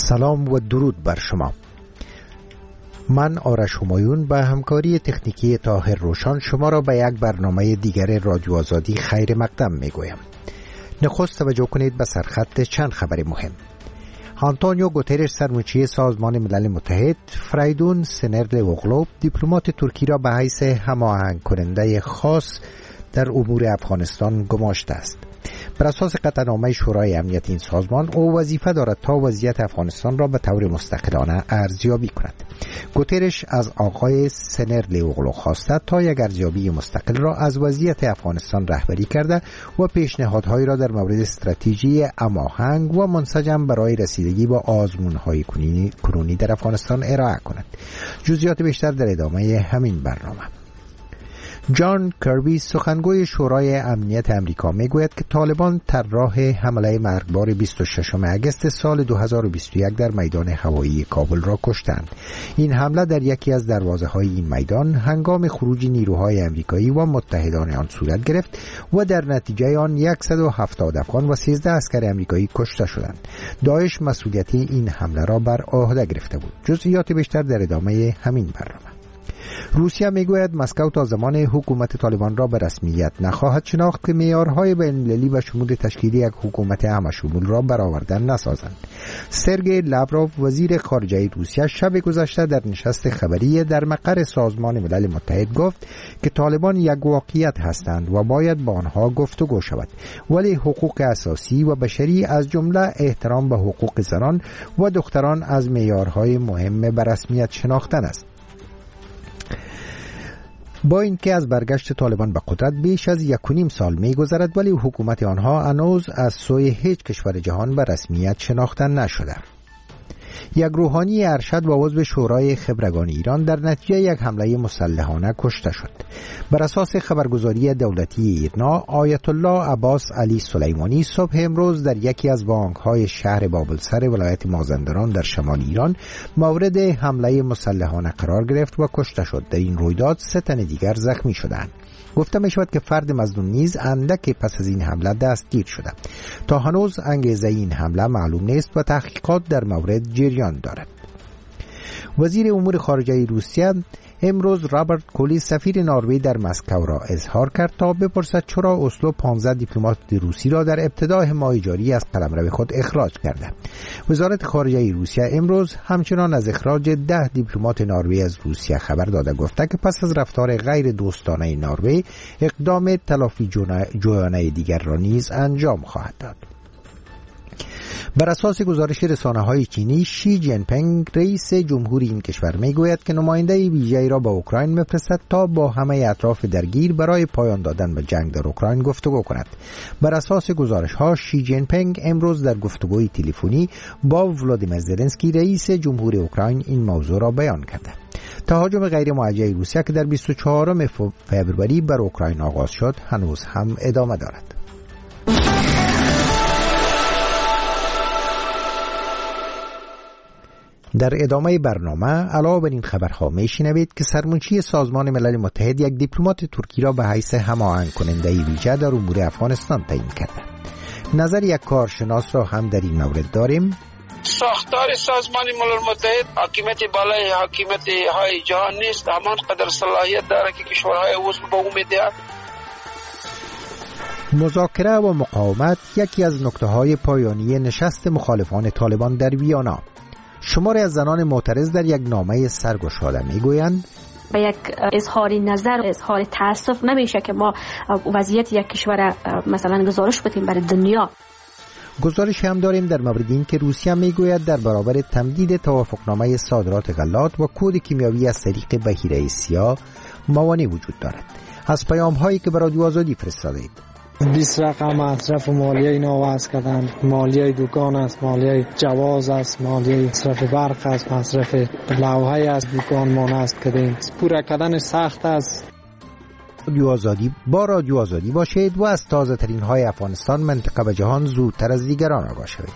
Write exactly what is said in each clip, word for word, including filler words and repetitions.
سلام و درود بر شما. من آرش همایون به همکاری تکنیکی طاهر روشان شما را به یک برنامه دیگر رادیو آزادی خیر مقدم می گویم. نخست توجه کنید به سرخط چند خبر مهم. آنتونیو گوترش سرمنشی سازمان ملل متحد فریدون سنرلوغلو دیپلمات ترکی را به حیث هماهنگ کننده خاص در امور افغانستان گماشته است. بر اساس قطعنامه شورای امنیت این سازمان او وظیفه دارد تا وضعیت افغانستان را به طور مستقلانه ارزیابی کند. گوترش از آقای سنرلوغلو خواسته تا یک ارزیابی مستقل را از وضعیت افغانستان رهبری کرده و پیشنهادهایی را در مورد استراتژی هماهنگ و منسجم برای رسیدگی با آزمون‌های کنونی در افغانستان ارائه کند. جزئیات بیشتر در ادامه همین برنامه. جان کربی سخنگوی شورای امنیت امریکا میگوید که طالبان طراح حمله مرگبار بیست و ششم اگست سال دو هزار و بیست و یک در میدان هوایی کابل را کشتند. این حمله در یکی از دروازه‌های این میدان هنگام خروج نیروهای امریکایی و متحدان آن صورت گرفت و در نتیجه آن صد و هفتاد افغان و سیزده عسکر امریکایی کشته شدند. داعش مسئولیت این حمله را بر عهده گرفته بود. جزئیات بیشتر در ادامه همین برنامه. روسیه میگوید مسکو تا زمان حکومت طالبان را به رسمیت نخواهد شناخت که معیارهای بین‌المللی و شمول تشکیل یک حکومت همشمول را برآورده نسازند. سرگئی لاوروف وزیر خارجه روسیه شب گذشته در نشست خبری در مقر سازمان ملل متحد گفت که طالبان یک واقعیت هستند و باید با آنها گفتگو شود، ولی حقوق اساسی و بشری از جمله احترام به حقوق زنان و دختران از معیارهای مهم به رسمیت شناختن است. با اینکه از برگشت طالبان به قدرت بیش از یک و نیم سال می‌گذرد، ولی حکومت آنها هنوز از سوی هیچ کشور جهان به رسمیت شناخته نشده. یک روحانی ارشد و عضو شورای خبرگان ایران در نتیجه یک حمله مسلحانه کشته شد. بر اساس خبرگزاری دولتی ایرنا، آیت الله عباس علی سلیمانی صبح امروز در یکی از بانک‌های شهر بابلسر ولایت مازندران در شمال ایران مورد حمله مسلحانه قرار گرفت و کشته شد. در این رویداد سه تن دیگر زخمی شدند. گفته می شود که فرد مظنون نیز اندک پس از این حمله دستگیر شده. تا هنوز انگیزه این حمله معلوم نیست و تحقیقات در مورد جریان دارد. وزیر امور خارجه روسیه امروز رابرت کولی سفیر نروژ در مسکو را اظهار کرد تا بپرسد چرا اسلو پانزده دیپلمات روسی را در ابتدای ماه جاری از قلمرو خود اخراج کرده. وزارت خارجه روسیه امروز همچنان از اخراج ده دیپلمات نروژ از روسیه خبر داده، گفته که پس از رفتار غیر دوستانه نروژ اقدام تلافی جویانه دیگر را نیز انجام خواهد داد. بر اساس گزارش رسانه‌های چینی، شی جین پینگ رئیس جمهوری این کشور میگوید که نماینده ویژه‌ای را به اوکراین می‌فرستد تا با همه اطراف درگیر برای پایان دادن به جنگ در اوکراین گفتگو کند. بر اساس گزارش‌ها، شی جین پینگ امروز در گفتگوی تلفنی با ولادیمیر زلنسکی رئیس جمهوری اوکراین این موضوع را بیان کرده. تهاجم غیر موجه روسیه که در بیست و چهارم فوریه بر اوکراین آغاز شد، هنوز هم ادامه دارد. در ادامه برنامه علاوه بر این خبرها میشنوید که سرمنشی سازمان ملل متحد یک دیپلمات ترکی را به حیث هماهنگ کننده ویژه در امور افغانستان تعیین کرده. نظر یک کارشناس را هم در این مورد داریم. ساختار سازمان ملل متحد حاکمیت بالای حاکمیت های جهان نیست، همان قدر صلاحیت داره که کشورهای عضو به او میدهند. مذاکره و مقاومت یکی از نکته‌های پایانی نشست مخالفان طالبان در ویانا. شماری از زنان معترض در یک نامه سرگشاده میگویند به یک اظهار نظر، اظهار تأسف نمیشه که ما وضعیت یک کشور مثلا گزارش بدیم برای دنیا. گزارش هم داریم در مورد این که روسیه میگوید در برابر تمدید توافقنامه صادرات غلات و کود کیمیاوی از طریق بحیره سیاه موانع وجود دارد. از پیام هایی که برای رادیو آزادی فرستادید: بیست رقم مصرف مالیه اینا وضع کردن، مالیه دکان است، مالیه جواز است، مالیه مصرف برق است، مصرف لوحه از دکان ما نصب کردیم. پورا کردن سخت است. رادیو آزادی با رادیو آزادی باشید و از تازه ترین های افغانستان، منطقه و جهان زودتر از دیگران آگاه شوید.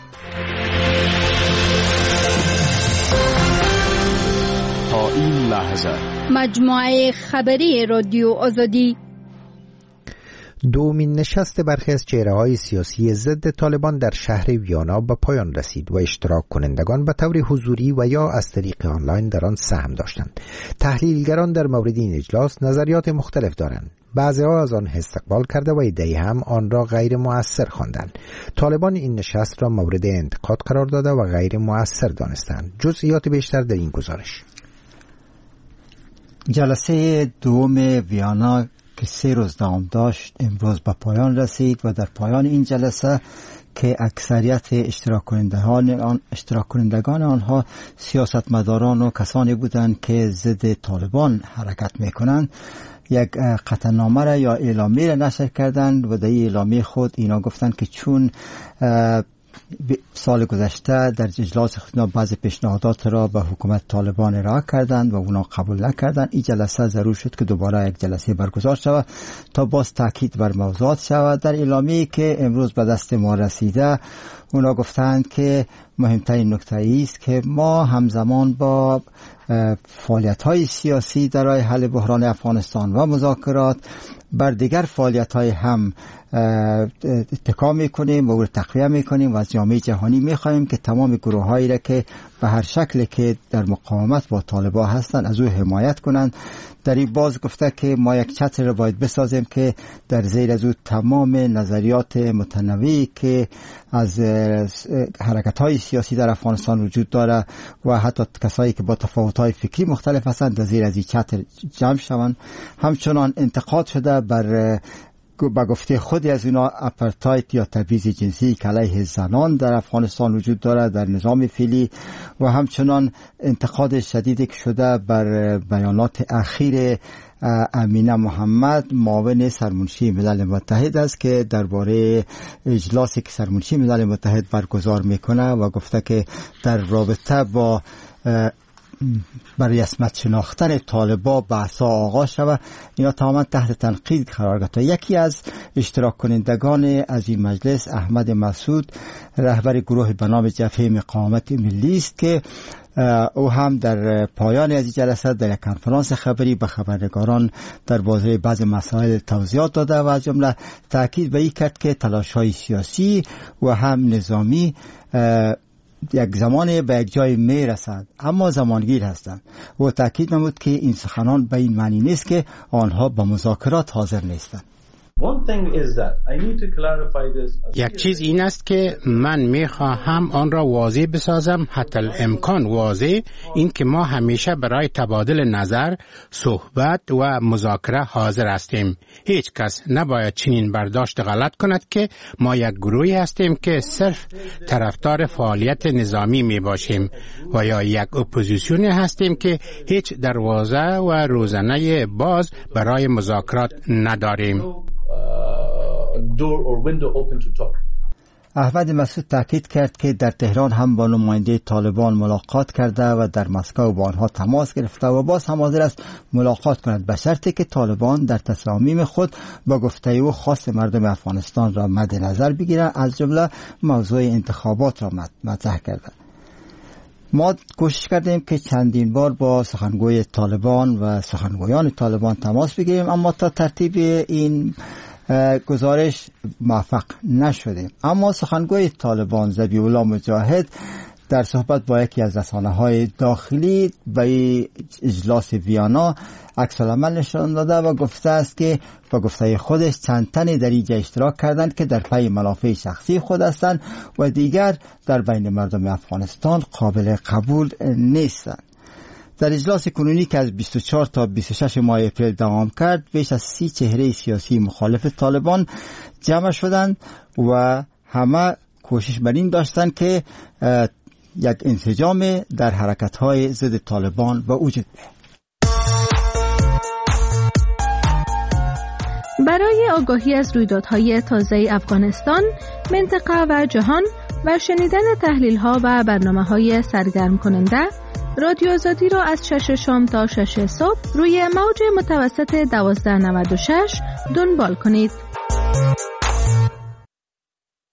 تا این لحظه مجموعه خبری رادیو آزادی. دومین نشست برخی از چهره‌های سیاسی ضد طالبان در شهر ویانا به پایان رسید و اشتراک کنندگان به طور حضوری و یا از طریق آنلاین در آن سهم داشتند. تحلیلگران در مورد این اجلاس نظریات مختلف دارند. بعضی‌ها از آن استقبال کرده و عده‌ای هم آن را غیر مؤثر خواندند. طالبان این نشست را مورد انتقاد قرار داده و غیر مؤثر دانستند. جزئیات بیشتر در این گزارش. جلسه دوم ویانا که سه روز دوام داشت امروز به پایان رسید و در پایان این جلسه که اکثریت اشتراک کنندگان آن اشتراک کنندگان آنها سیاستمداران و کسانی بودند که ضد طالبان حرکت میکنند، یک قطعنامه را یا اعلامیه را نشر کردند و در این اعلامیه خود اینا گفتند که چون سال گذشته در اجلاس خود بعض پیشنهادات را به حکومت طالبان ارائه کردند و اونا قبول نکردند، این جلسه ضرور شد که دوباره یک جلسه برگزار شود تا باز تاکید بر موضوعات شود. در اعلامیه‌ای که امروز به دست ما رسیده اونا گفتند که مهمترین نکته است که ما همزمان با فعالیت‌های سیاسی در راه حل بحران افغانستان و مذاکرات بر دیگر فعالیت‌های هم اتکا می‌کنیم و او را تقویه می‌کنیم و از جامعه جهانی می‌خواهیم که تمام گروه‌هایی را که به هر شکل که در مقاومت با طالبان هستند از او حمایت کنند. در این باز گفته که ما یک چتر را باید بسازیم که در زیر از او تمام نظریات متنوعی که از حرکت‌های سیاسی در افغانستان وجود داره و حتی کسایی که با تفاوت‌های فکری مختلف هستند در زیر از این چتر جمع شوند. همچنان انتقاد شده بر با گفته خودی از اینا اپارتاید یا تبعیض جنسی که علیه زنان در افغانستان وجود دارد در نظام فعلی و همچنان انتقاد شدیدی که شده بر بیانات اخیر امینه محمد معاون سرمنشی ملل متحد است که درباره اجلاسی که سرمنشی ملل متحد برگزار میکنه و گفته که در رابطه با برای رسمیت شناختن طالبان بحثا آغاز شود. اینا تماما تحت تنقید قرار گرفته. یکی از اشتراک کنندگان از این مجلس احمد مسعود رهبر گروه به نام جبهه مقاومت ملی است که او هم در پایان از این جلسه در یک کنفرانس خبری به خبرنگاران در باره بعض مسائل توضیحات داده و از جمله تاکید به این کرد که تلاش‌های سیاسی و هم نظامی یک زمان به یک جای می رسد اما زمانگیر هستند و تاکید نمود که این سخنان به این معنی نیست که آنها به مذاکرات حاضر نیستند. یک چیز این است که من میخواهم آن را واضح بسازم، حتی الامکان واضح، این که ما همیشه برای تبادل نظر، صحبت و مذاکره حاضر هستیم. هیچ کس نباید چنین برداشت غلط کند که ما یک گروهی هستیم که صرف طرفدار فعالیت نظامی می باشیم و یا یک اپوزیسیون هستیم که هیچ دروازه و روزنه باز برای مذاکرات نداریم. احمد مسعود تاکید کرد که در تهران هم با نماینده طالبان ملاقات کرده و در مسکو با آنها تماس گرفته و باز هم حاضر است ملاقات کند به شرطی که طالبان در تصامیم خود با گفته او خواست مردم افغانستان را مد نظر بگیرند، از جمله موضوع انتخابات را مطرح کردند. ما کوشش کردیم که چندین بار با سخنگوی طالبان و سخنگویان طالبان تماس بگیریم اما تا ترتیب این گزارش موفق نشدیم. اما سخنگوی طالبان ذبیح الله مجاهد در صحبت با یکی از رسانه‌های داخلی به اجلاس ویانا عکس العمل نشان داده و گفته است که با گفته خودش چند تنی در اینجا اشتراک کردند که در پی منافع شخصی خود هستند و دیگر در بین مردم افغانستان قابل قبول نیستند. در اجلاس کنونی که از بیست و چهار تا بیست و شش ماه اپریل دوام کرد بیش از سی چهره سیاسی مخالف طالبان جمع شدند و همه کوشش بر این داشتند که یک انسجام در حرکت‌های ضد طالبان به وجود بیاید. برای آگاهی از رویدادهای تازه افغانستان، منطقه و جهان و شنیدن تحلیل‌ها و برنامه‌های سرگرم کننده، رادیو آزادی را از شش شام تا شش صبح روی موج متوسط دوازده نود و شش دنبال کنید.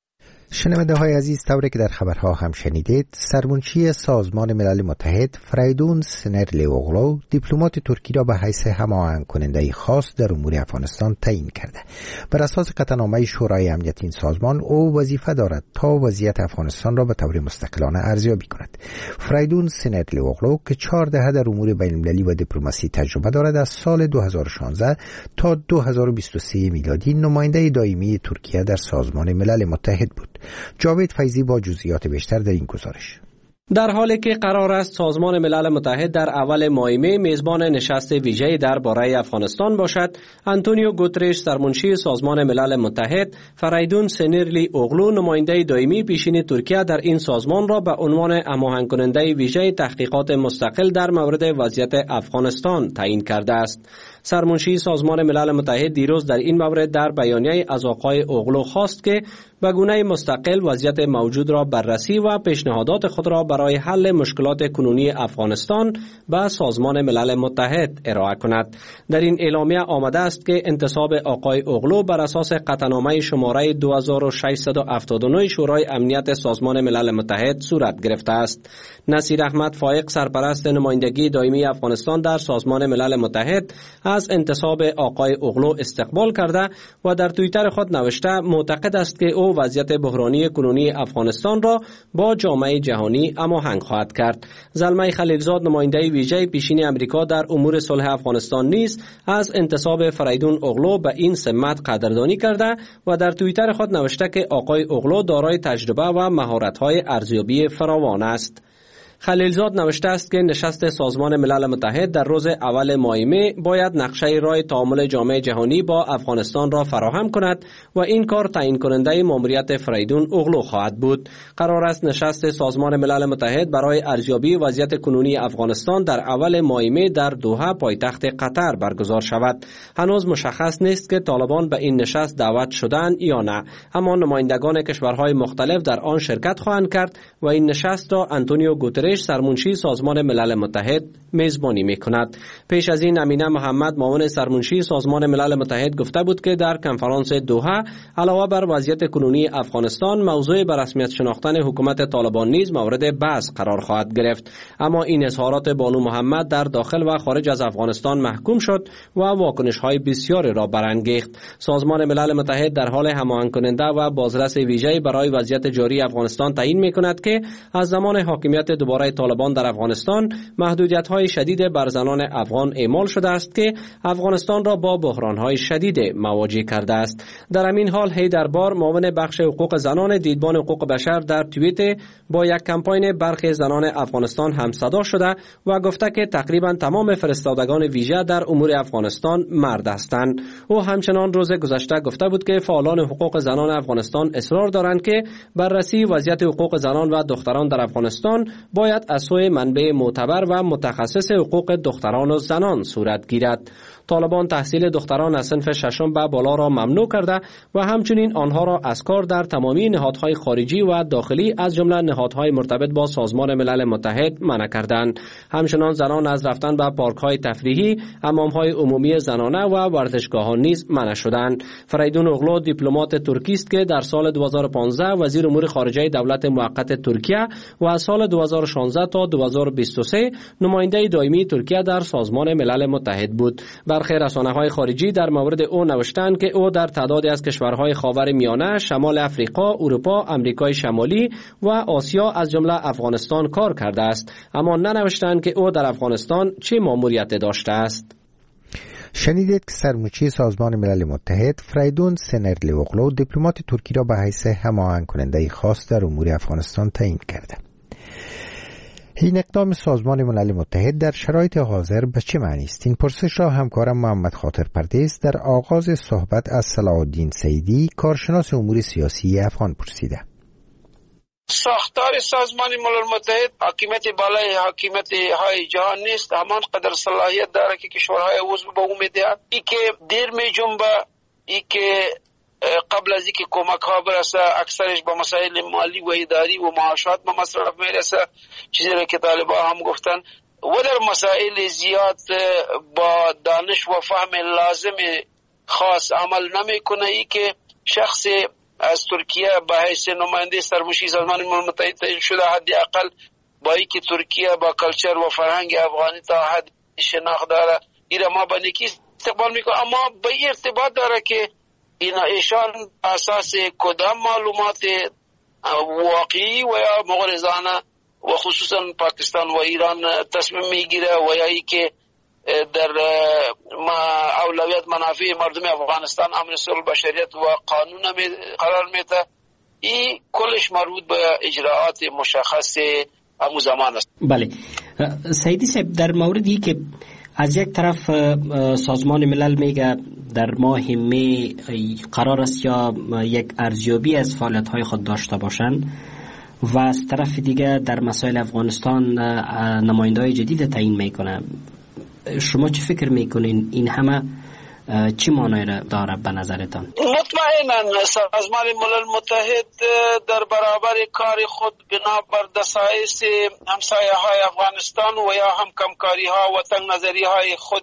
شنونده های عزیز، طوری که در خبرها هم شنیدید، سرمنشی سازمان ملل متحد فریدون سنرلی اوغلو دیپلمات ترکی را به حیث هماهنگ کننده خاص در امور افغانستان تعیین کرده. بر اساس قطعنامه شورای امنیت این سازمان، او وظیفه دارد تا وضعیت افغانستان را به طور مستقلانه ارزیابی کند. فریدون سنرلی اوغلو که چهار دهه در امور بین المللی و دیپلماسی تجربه دارد، از سال دو هزار و شانزده تا دو هزار و بیست و سه میلادی نماینده دائمی ترکیه در سازمان ملل متحد بود. جاوید فیضی با جزئیات بیشتر در این گزارش. در حالی که قرار است سازمان ملل متحد در اول ماه می میزبان نشست ویژه‌ای درباره افغانستان باشد، آنتونیو گوترش سرمنشی سازمان ملل متحد فریدون سنرلی اوغلو نماینده دائمی پیشین ترکیه در این سازمان را به عنوان هماهنگ کننده ویژه تحقیقات مستقل در مورد وضعیت افغانستان تعیین کرده است. سرمنشی سازمان ملل متحد دیروز در این مورد در بیانیه از آقای اوغلو خواست که به گونه مستقل وضعیت موجود را بررسی و پیشنهادات خود را برای حل مشکلات کنونی افغانستان به سازمان ملل متحد ارائه کند. در این اعلامیه آمده است که انتصاب آقای اوغلو بر اساس قطعنامه شماره دو هزار و ششصد و هفتاد و نه شورای امنیت سازمان ملل متحد صورت گرفته است. نصیر احمد فائق سرپرست نمایندگی دائمی افغانستان در سازمان ملل متحد از انتصاب آقای اوغلو استقبال کرده و در توییتر خود نوشته معتقد است که او وضعیت بحرانی کنونی افغانستان را با جامعه جهانی هماهنگ خواهد کرد. زلمه خلیلزاد نماینده ویژه پیشین امریکا در امور صلح افغانستان نیز از انتصاب فریدون اوغلو به این سمت قدردانی کرده و در توییتر خود نوشته که آقای اوغلو دارای تجربه و مهارت‌های ارزیابی فراوان است. خلیلزاد نوشته است که نشست سازمان ملل متحد در روز اول ماه می باید نقشه راه تعامل جامعه جهانی با افغانستان را فراهم کند و این کار تعیین کننده ماموریت فریدون اوغلو خواهد بود. قرار است نشست سازمان ملل متحد برای ارزیابی وضعیت کنونی افغانستان در اول ماه می در دوحه پایتخت قطر برگزار شود. هنوز مشخص نیست که طالبان به این نشست دعوت شدند یا نه، اما نمایندگان کشورهای مختلف در آن شرکت خواهند کرد و این نشست را آنتونیو گوترش سرمنشی سازمان ملل متحد میزبانی میکند. پیش از این امینه محمد معاون سرمنشی سازمان ملل متحد گفته بود که در کنفرانس دوحه علاوه بر وضعیت کنونی افغانستان، موضوع به رسمیت شناختن حکومت طالبان نیز مورد بحث قرار خواهد گرفت. اما این اظهارات بانو محمد در داخل و خارج از افغانستان محکوم شد و واکنش‌های بسیاری را برانگیخت. سازمان ملل متحد در حال هماهنگ کننده و بازرس ویژه‌ای برای وضعیت جاری افغانستان تعیین میکند که از زمان حاکمیت دوباره طالبان در افغانستان محدودیت‌های شدید بر زنان افغان اعمال شده است که افغانستان را با بحران‌های شدید مواجه کرده است. در همین حال حیدر بار معاون بخش حقوق زنان دیدبان حقوق بشر در توییت با یک کمپاین برخی زنان افغانستان همصدا شده و گفته که تقریبا تمام فرستادگان ویژه در امور افغانستان مرد هستند. او همچنان روز گذشته گفته بود که فعالان حقوق زنان افغانستان اصرار دارند که بررسی وضعیت حقوق زنان و دختران در افغانستان باید از سوی منبع معتبر و متخصص حقوق دختران و زنان صورت گیرد. طالبان تحصیل دختران از صنف ششم به بالا را ممنوع کرده و همچنین آنها را از کار در تمامی نهادهای خارجی و داخلی از جمله نهادهای مرتبط با سازمان ملل متحد منع کردند. همچنان زنان از رفتن به پارک‌های تفریحی، حمام‌های عمومی زنانه و ورزشگاه‌ها نیز منع شدند. فریدون اوغلو دیپلمات ترکی است که در سال دو هزار و پانزده وزیر امور خارجه دولت موقت ترکیه و از سال دو هزار و شانزده تا دو هزار و بیست و سه نماینده دائمی ترکیه در سازمان ملل متحد بود. برخی رسانه‌های خارجی در مورد او نوشتند که او در تعدادی از کشورهای خاورمیانه، شمال افریقا، اروپا، آمریکای شمالی و آسیا از جمله افغانستان کار کرده است، اما ننوشتند که او در افغانستان چه ماموریت داشته است. شنیدید که سرمنشی سازمان ملل متحد فریدون سنرلی اوغلو دیپلمات ترکی را به حیث هماهنگ کننده خاص در امور افغانستان تعیین کرده. این اقدام سازمان ملل متحد در شرایط حاضر به چه معنی است؟ این پرسش را همکارم محمد خاطر پردیس در آغاز صحبت از صلاح الدین سیدی، کارشناس امور سیاسی افغان پرسیده. ساختار سازمان ملل متحد حاکمیت بالای حاکمیت های جهان نیست، همان قدر صلاحیت داره که کشورهای عضو به او میدهد. ای که دیر می جنبه، ای که قبل از اینکه کمک ها برسه اکثرش با مسائل مالی و اداری و معاشات به مصرف میرسه، چیزی را که طالبان هم گفتن، و در مسائل زیاد با دانش و فهم لازم خاص عمل نمیکنه. ای که شخص از ترکیه به حیث نماینده سرمنشی سازمان ملل متحد تعیین شده. حداقل با اینکه ترکیه با کلچر و فرهنگ افغانی تا حد شناخت داره، ایره ما به نیکی استقبال میکنه، اما به این ارتباط داره که اینا ایشان اساس کدام معلومات واقعی و یا مغرضانه و خصوصا پاکستان و ایران تصمیم میگیره و یا ای که در اولویت منافع مردم افغانستان امن صلح بشریت و قانون قرار میده. این کلش مربوط به اجراعات مشخص همون زمان است. بله سیدی صاحب، در موردی که از یک طرف سازمان ملل میگه در ماه می قرار است یا یک ارزیابی از فعالیت‌های خود داشته باشند و از طرف دیگه در مسائل افغانستان نماینده‌های جدید تعیین میکنه، شما چه فکر میکنین این همه چی معنی داره به نظرتان؟ مطمئنا سازمان ملل متحد در برابر کار خود بنا بر دسایس همسایه های افغانستان و یا هم کمکاری ها و تنگ نظری های خود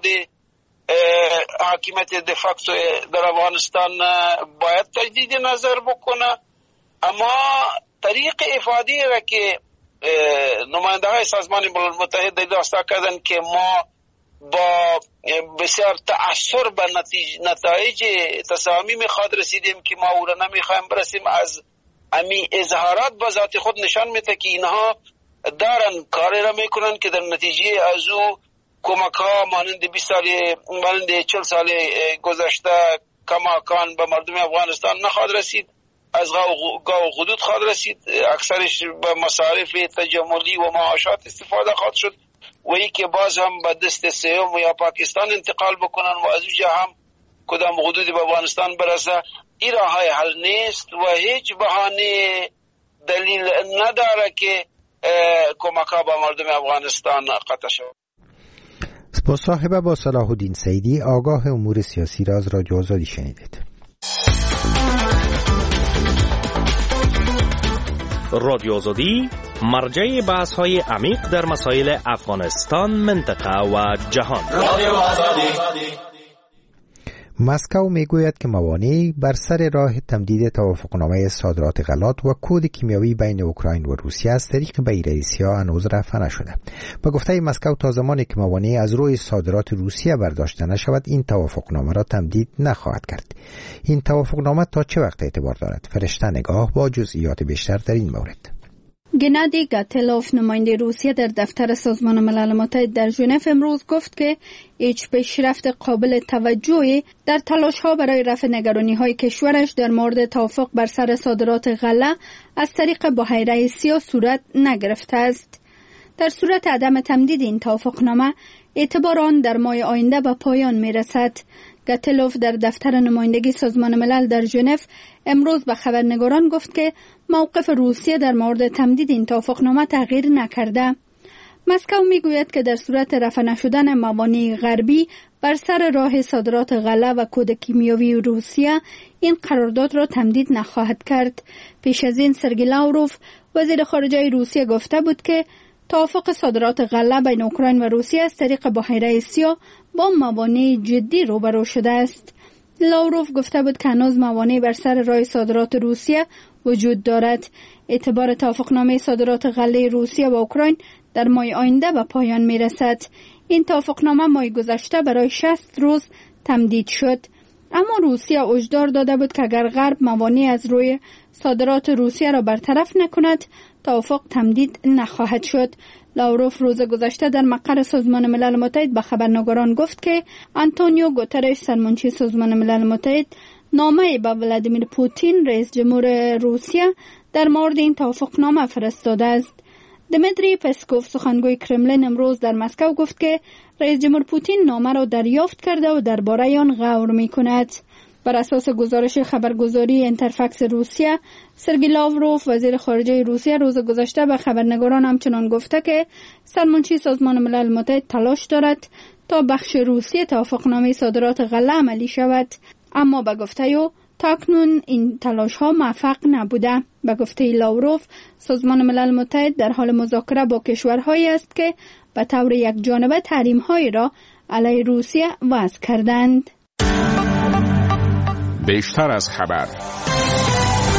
حاکمیت دفاکتو در افغانستان باید تجدید نظر بکنه، اما طریق افادی را که نماینده های سازمان ملل متحد داشته کردن که ما با بسیار تأثیر به نتایج تصامیم خود رسیدیم که ما او را نمیخوایم برسیم، از امی اظهارات به ذات خود نشان میده که اینها دارن کاری را میکنن که در نتیجه از او کمک ها مانند بیست سال مانند چهل سال گذشته کماکان به مردم افغانستان نخواهد رسید، از گاو حدود خواهد رسید، اکثرش به مصارف تجملی و معاشات استفاده خواهد شد و ای که باز هم به دست سیوم یا پاکستان انتقال بکنن و از اونجا هم کدام حدود به افغانستان برسه. این راه های حل نیست و هیچ بهانه دلیل نداره که کمک ها به مردم افغانستان قطع شود. مصاحبه با صلاح الدین سیدی، آگاه امور سیاسی را از رادیو آزادی شنیدید. رادیو آزادی مرجع بحث های عمیق در مسائل افغانستان، منطقه و جهان. رادیو آزادی. مسکو میگوید که موانعی بر سر راه تمدید توافقنامه صادرات غلات و کود کیمیاوی بین اوکراین و روسیه از طریق بی‌رئیسی‌ها هنوز رفع نشده. به گفته مسکو تا زمانی که موانعی از روی صادرات روسیه برداشته نشود این توافقنامه را تمدید نخواهد کرد. این توافقنامه تا چه وقت اعتبار دارد؟ فرشته نگاه با جزئیات بیشتر در این مورد. گنادی گاتلوف، نماینده روسیه در دفتر سازمان ملل متحد در ژنو امروز گفت که هیچ پیشرفت قابل توجهی در تلاش‌ها برای رفع نگرانی‌های کشورش در مورد توافق بر سر صادرات غله از طریق بحیره سیاه صورت نگرفته است. در صورت عدم تمدید این توافقنامه اعتبار آن در ماه آینده به پایان می‌رسد. گاتلوف در دفتر نمایندگی سازمان ملل در ژنو امروز به خبرنگاران گفت که موقف روسیه در مورد تمدید این توافقنامه تغییر نکرده. مسکو میگوید که در صورت رفع نشدن موانع غربی بر سر راه صادرات غله و کود کیمیاوی روسیه این قرارداد را تمدید نخواهد کرد. پیش از این سرگئی لاوروف وزیر خارجه روسیه گفته بود که توافق صادرات غله بین اوکراین و روسیه از طریق بحیره سیاه با موانع جدی روبرو شده است. لاوروف گفته بود که هنوز موانع بر سر راه صادرات روسیه وجود دارد. اعتبار توافقنامه صادرات غله روسیه و اوکراین در ماه آینده به پایان می رسد. این توافقنامه ماه گذشته برای شصت روز تمدید شد، اما روسیه هشدار داده بود که اگر غرب موانع از روی صادرات روسیه را برطرف نکند توافق تمدید نخواهد شد. لاوروف روز گذشته در مقر سازمان ملل متحد به خبرنگاران گفت که آنتونیو گوترش، سرمنشی سازمان ملل متحد، نامه به ولادیمیر پوتین رئیس جمهور روسیه در مورد این توافقنامه فرستاده است. دمیتری پسکوف، سخنگوی کرملین، امروز در مسکو گفت که رئیس جمهور پوتین نامه را دریافت کرده و درباره آن غور می‌کند. بر اساس گزارش خبرگزاری اینترفکس روسیه، سرگئی لاوروف وزیر خارجه روسیه روز گذشته به خبرنگاران همچنان گفته که سرمنشی سازمان ملل متحد تلاش دارد تا بخش روسیه توافقنامه صادرات غله عملی شود، اما به گفته او تاکنون این تلاش ها موفق نبوده. به گفته لاوروف سازمان ملل متحد در حال مذاکره با کشورهایی است که به طور یک جانبه تحریم هایی را علیه روسیه وضع کردند. بیشتر از خبر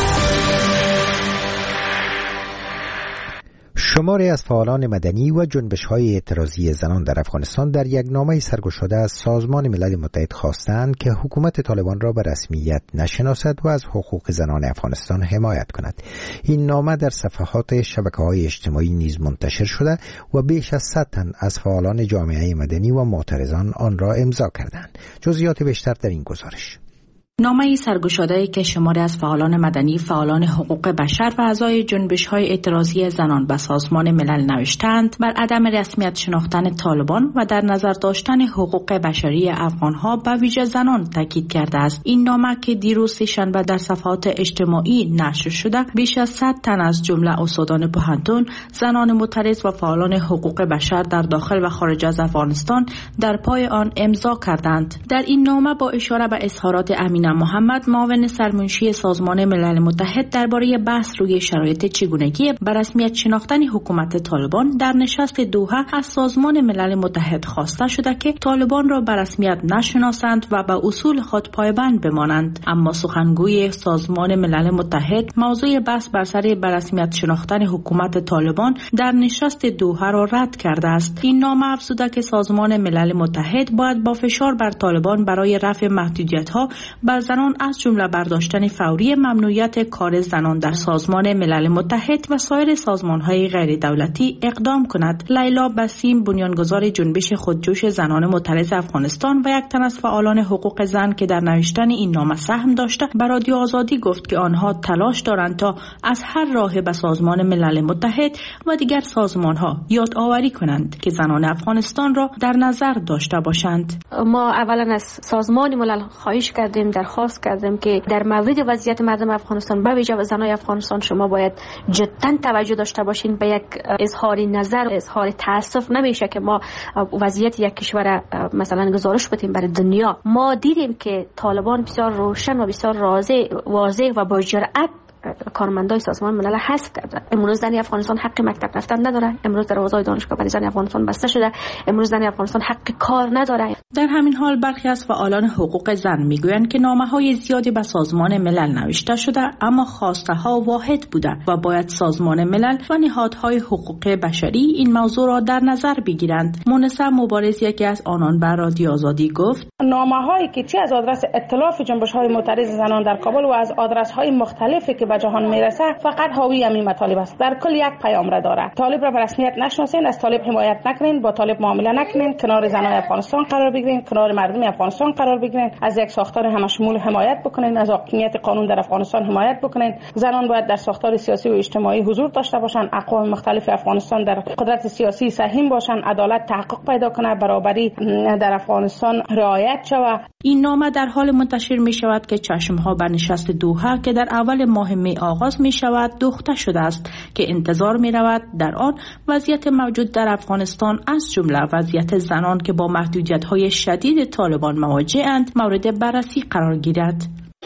شماری از فعالان مدنی و جنبش‌های اعتراضی زنان در افغانستان در یک نامه سرگشاده از سازمان ملل متحد خواستند که حکومت طالبان را به رسمیت نشناسد و از حقوق زنان افغانستان حمایت کند. این نامه در صفحات شبکه‌های اجتماعی نیز منتشر شده و بیش از صد تن از فعالان جامعه مدنی و معترضان آن را امضا کردند. جزئیات بیشتر در این گزارش. نامه سرگشاده‌ای که شماری از فعالان مدنی، فعالان حقوق بشر و اعضای جنبش‌های اعتراضی زنان به سازمان ملل نوشتند، بر عدم رسمیت شناختن طالبان و در نظر داشتن حقوق بشری افغان‌ها به ویژه زنان تاکید کرده است. این نامه که دیروز شنبه در صفحات اجتماعی نشر شده، بیش از صد تن از جمله استادان پوهنتون، زنان معترض و فعالان حقوق بشر در داخل و خارج از افغانستان در پای آن امضا کردند. در این نامه با اشاره به اظهارات امین محمد، معاون سرمنشی سازمان ملل متحد، درباره بحث روی شرایط چگونگی به رسمیت شناختن حکومت طالبان در نشست دوحه از سازمان ملل متحد خواسته شده که طالبان را به رسمیت نشناسند و به اصول خود پایبند بمانند. اما سخنگوی سازمان ملل متحد موضوع بحث بر سر به رسمیت شناختن حکومت طالبان در نشست دوحه را رد کرده است. این نامه افزوده که سازمان ملل متحد باید با فشار بر طالبان برای رفع محدودیت‌ها بر زنان از جمله برداشتن فوری ممنوعیت کار زنان در سازمان ملل متحد و سایر سازمان‌های غیر دولتی اقدام کند. لیلا بسیم، بنیانگذار جنبش خودجوش زنان معترض افغانستان و یک تن از فعالان حقوق زن که در نوشتن این نامه سهم داشته، به رادیو آزادی گفت که آنها تلاش دارند تا از هر راه به سازمان ملل متحد و دیگر سازمان‌ها یادآوری کنند که زنان افغانستان را در نظر داشته باشند. ما اولا از سازمان ملل خواهش کردیم، درخواست کردیم که در مورد وضعیت مردم افغانستان، به ویژه زنان افغانستان، شما باید جدا توجه داشته باشین به یک اظهار نظر، اظهار تاسف نمیشه که ما وضعیت یک کشور مثلا گزارش بدیم برای دنیا. ما دیدیم که طالبان بسیار روشن و بسیار واضح و با جرأت کارمندای سازمان ملل حذف کردن. امروز زن افغانستان حق مکتب رفتن نداره. امروز دروازه‌های دانشگاه برای زن افغانستان بسته شده. امروز زن افغانستان حق کار نداره. در همین حال برخی از فعالان حقوق زن میگویند که نامه‌های زیادی به سازمان ملل نوشته شده، اما خواسته‌ها واحد بوده و باید سازمان ملل و نهادهای حقوق بشری این موضوع را در نظر بگیرند. مونس مبارز، یکی از آنان، به رادیو آزادی گفت: نامه‌هایی که چه از آدرس ائتلاف جنبش‌های معترض زنان در کابل و از آدرس‌های مختلفی که به جهان میرسه فقط حاوی همین مطالب است. در کل یک پیام را داره: طالب را به رسمیت نشناسین، از طالب حمایت نکنین، با طالب معامله نکنین، کنار زنان افغانستان قرار بگیرین، کنار مردم افغانستان قرار بگیرین، از یک ساختار همشمول حمایت بکنین، از حاکمیت قانون در افغانستان حمایت بکنین. زنان باید در ساختار سیاسی و اجتماعی حضور داشته باشند، اقوام مختلف افغانستان در قدرت سیاسی سهیم باشند، عدالت تحقق پیدا کنه، برابری در افغانستان رعایت شود. این نامه در حال منتشر می شود که چشمها به نشست دوحه که در اول ماه می آغاز می شود دوخته شده است که انتظار می رود در آن وضعیت موجود در افغانستان از جمله وضعیت زنان که با محدودیت های شدید طالبان مواجه اند مورد بررسی قرار گیرد.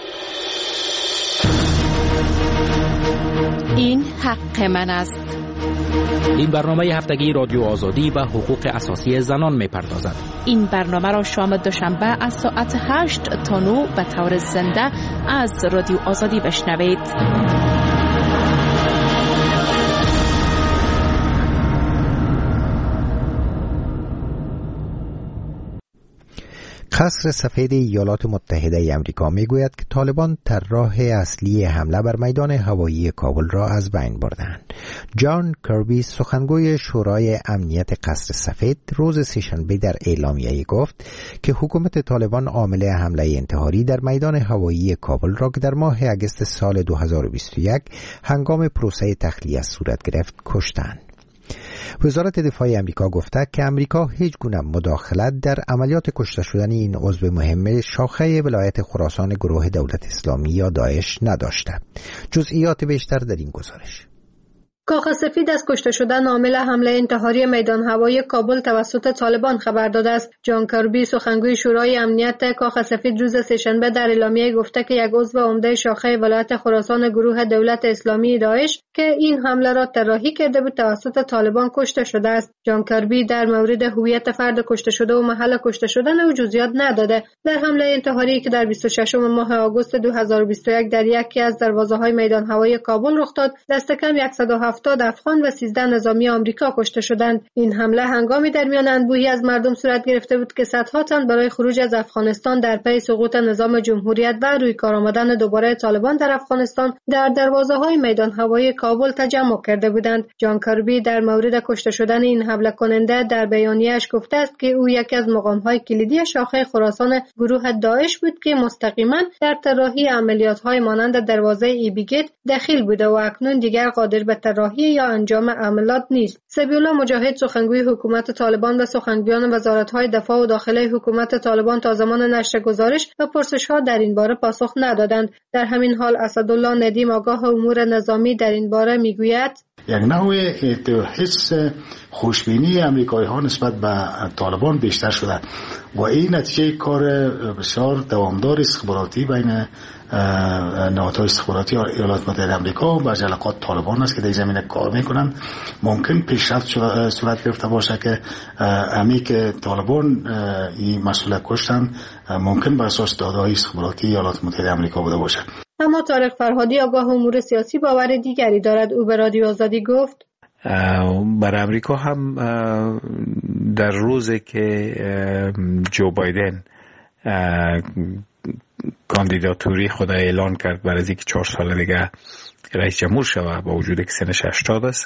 این حق من است. این برنامه هفتگی رادیو آزادی به حقوق اساسی زنان می پردازد. این برنامه را شام دوشنبه از ساعت هشت تا نه به طور زنده از رادیو آزادی بشنوید. قصر سفید ایالات متحده ای آمریکا میگوید که طالبان طراح اصلی حمله بر میدان هوایی کابل را از بین بردند. جان کربی، سخنگوی شورای امنیت قصر سفید، روز سه‌شنبه در اعلامیه‌ای گفت که حکومت طالبان عامل حمله انتحاری در میدان هوایی کابل را که در ماه اگست سال دو هزار و بیست و یک هنگام پروسه تخلیه صورت گرفت کشتند. وزارت دفاع امریکا گفته که امریکا هیچ گونه مداخلت در عملیات کشته شدن این عضو مهم شاخه ولایت خراسان گروه دولت اسلامی یا داعش نداشته. جزئیات بیشتر در این گزارش. کاخ سفید از کشته شدن عامل حمله انتحاری میدان هوایی کابل توسط طالبان خبر داده است. جان کربی، سخنگوی شورای امنیت کاخ سفید، روز سه‌شنبه در اعلامیه گفته که یک عضو عمده شاخه ولایت خراسان گروه دولت اسلامی داعش که این حمله را طراحی کرده بود توسط طالبان کشته شده است. جان کربی در مورد هویت فرد کشته شده و محل کشته شدن او جزئیات نداده. در حمله انتحاری که در بیست و ششم ماه آگوست دو هزار و بیست و یک در یکی از دروازه‌های میدان هوایی کابل رخ داد، دست کم صد و هفتاد هفتاد افغان و سیزده نظامی آمریکا کشته شدند. این حمله هنگامی در میان انبوهی از مردم صورت گرفته بود که صدها تن برای خروج از افغانستان در پی سقوط نظام جمهوریت و روی کار آمدن دوباره طالبان در افغانستان در دروازه‌های میدان هوایی کابل تجمع کرده بودند. جان کربی در مورد کشته شدن این حمله کننده در بیانیه‌اش گفته است که او یکی از مقام‌های کلیدی شاخه خراسان گروه داعش بود که مستقیما در طراحی عملیات‌های مانند دروازه ایبیگیت دخیل بوده و اکنون دیگر قادر به طراحی یا انجام عملیات نیست. سبیولا مجاهد سخنگوی حکومت طالبان و سخنگویان وزارت‌های دفاع و داخله حکومت طالبان تا زمان نشر گزارش و پرسش‌ها در این باره پاسخ ندادند. در همین حال اسدالله ندیم آگاه امور نظامی در این باره میگوید یک نوع حس خوشبینی امریکایی ها نسبت به طالبان بیشتر شده و این نتیجه کار بسیار دوامدار استخباراتی بین نهادهای استخباراتی ایالات متحده آمریکا و جلقات طالبان است که در زمینه کار میکنند. ممکن پیشرفت صورت گرفته باشه که امی که طالبان این مسئله کشتن ممکن بر اساس داده‌های استخباراتی ایالات متحده آمریکا بوده باشه. اما طارق فرهادی آگاه امور سیاسی باور دیگری دارد. او به رادیو آزادی گفت برای امریکا هم در روزی که جو بایدن کاندیداتوری خود اعلان کرد برای اینکه چهار سال دیگه رئیس جمهور شود با وجود که سنش هشتاد است،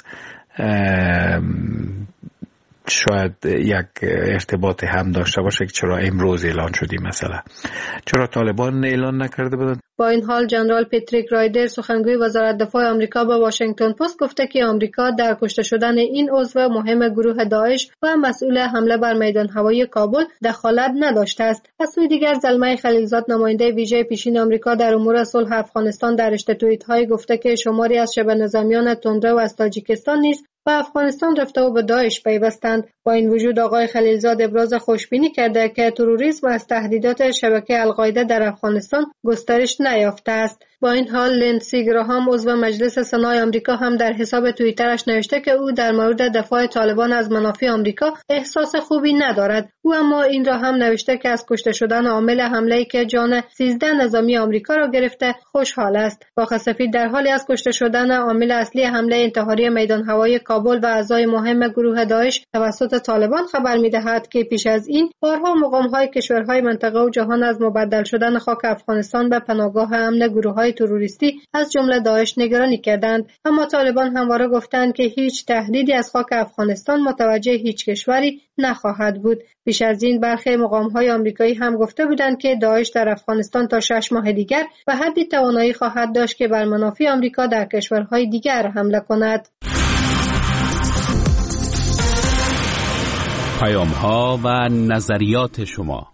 شاید یک ارتباط هم داشته باشه که چرا امروز اعلان شدی، مثلا چرا طالبان اعلان نکرده بودند. با این حال جنرال پاتریک رایدر سخنگوی وزارت دفاع آمریکا به واشنگتن پست گفته که آمریکا در کشته شدن این عضو مهم گروه داعش و مسئول حمله بر میدان هوایی کابل دخالت نداشته است. از سوی دیگر زلمه خلیلزاد نماینده ویژه پیشین آمریکا در امور صلح افغانستان در رشته توییت‌های گفته که شماری از شبه نظامیان تندرو از تاجیکستان نیز و افغانستان رفته و به داعش پیوستند. با این وجود آقای خلیلزاد ابراز خوشبینی کرده که تروریسم از تهدیدات شبکه القاعده در افغانستان گسترش نیافته است. با این حال لندسی گراهام عضو مجلس سنای آمریکا هم در حساب توییترش نوشته که او در مورد دفاع طالبان از منافع آمریکا احساس خوبی ندارد. او اما این را هم نوشته که از کشته شدن عامل حمله‌ای که جان سیزده نظامی آمریکا را گرفته خوشحال است. کاخ سفید در حالی از کشته شدن عامل اصلی حمله انتحاری میدان هوایی کابل و اعضای مهم گروه داعش توسط طالبان خبر می‌دهد که پیش از این بارها مقام‌های کشورهای منطقه و جهان از مبدل شدن خاک افغانستان به پناهگاه امن گروه‌های تروریستی از جمله داعش نگرانی کردند. اما طالبان همواره گفتند که هیچ تهدیدی از خاک افغانستان متوجه هیچ کشوری نخواهد بود. پیش از این برخی مقام‌های آمریکایی هم گفته بودند که داعش در افغانستان تا شش ماه دیگر به حدی توانایی خواهد داشت که بر منافع آمریکا در کشورهای دیگر حمله کند. پیام‌ها و نظریات شما.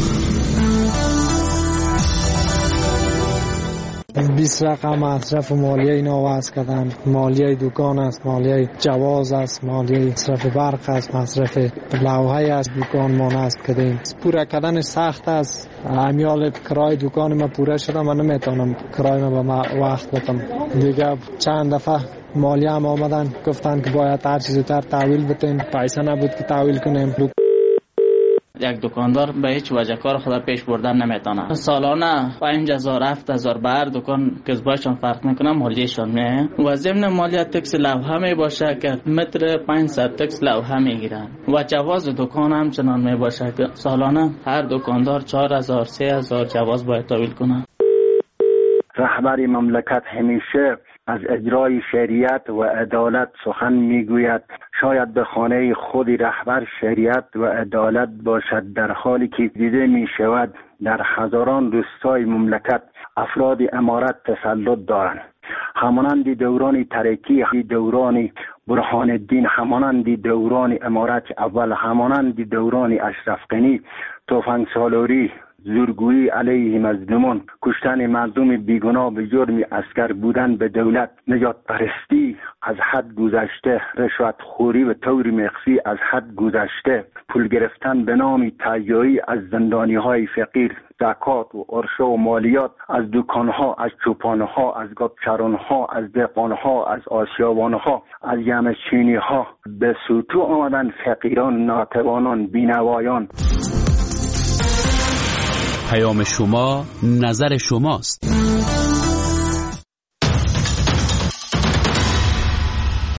بیست رقم مصرف مالیه اینا وضع کردن. مالیه دکان است، مالیه جواز است، مالیه مصرف برق است، مصرف لوحه است دکان ما نصب کردیم. پورا کردن سخت است. امیال کرای دکان ما پوره شده، من نمیتونم کرای ما به وقت بدم. دیگه چند دفعه مالیه هم آمدن گفتن که باید هر چیز زودتر تحویل بدین، پیسه نبود که تحویل کنیم. یک دکاندار به هیچ وجه کار خود پیش بردن نمیتونه. سالانه پنج هزار هفت هزار به هر دکان کسبایشان فرق میکنه مالیهشان میه و ضمن مالیه تکس لوحه می باشه که متر پانصد تکس لوحه میگیرن و جواز دکان هم چنان می باشه که سالانه هر دکاندار چهار هزار سه هزار جواز باید تحویل کنه. رهبر مملکت همیشه از اجرای شریعت و عدالت سخن میگوید. شاید به خانه خود رهبر شریعت و عدالت باشد، در حالی که دیده می شود در هزاران روستای مملکت افراد امارت تسلط دارند. همانند دوران ترکی، دوران برهان الدین، همانند دوران امارت اول، همانند دوران اشرف غنی، تفنگ سالاری، زورگویی علیه مظلومان، کشتن مردم بیگناه به جرم اسکر بودن به دولت، نجات پرستی از حد گذشته، رشوت خوری به طور مخفی از حد گذشته، پول گرفتن به نام تهیایی از زندانی های فقیر، زکات و عرشه و مالیات از دکان ها، از چوپان ها، از گابچران ها، از دهقان ها، از آسیابان ها، از یمچینی ها، به سوتو آمدن فقیران، ناتوانان، بینوایان. پیام شما، نظر شماست.